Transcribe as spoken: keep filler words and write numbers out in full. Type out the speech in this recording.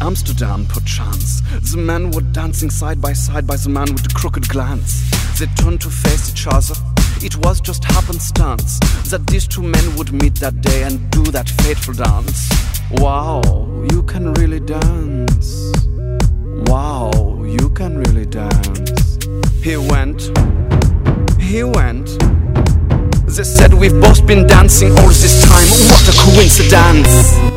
Amsterdam, perchance. The men were dancing side by side by the man with the crooked glance. They turned to face each other. It was just happenstance that these two men would meet that day and do that fateful dance. Wow, you can really dance. Wow, you can really dance. He went, he went. They said we've both been dancing all this time. What a coincidence!